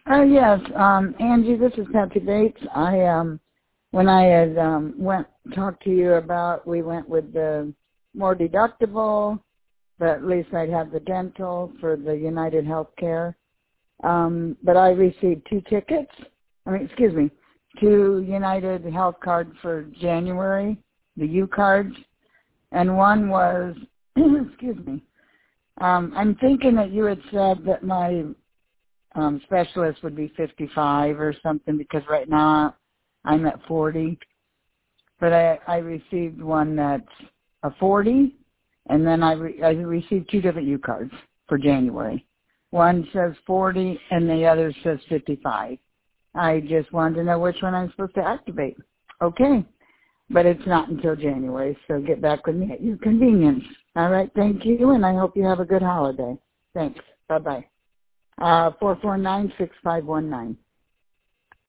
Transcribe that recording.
Yes, Angie, this is Patsy Bates. When I had talked to you about, we went with the more deductible, but at least I'd have the dental for the United Healthcare. But I received two United Health cards for January, the U cards, and one was, I'm thinking that you had said that my specialist would be 55 or something, because right now I'm at 40. But I received one that's a 40, and then I received two different U cards for January. One says 40, and the other says 55. I just wanted to know which one I'm supposed to activate. Okay, but it's not until January, so get back with me at your convenience. All right, thank you, and I hope you have a good holiday. Thanks. Bye-bye. 449-6519.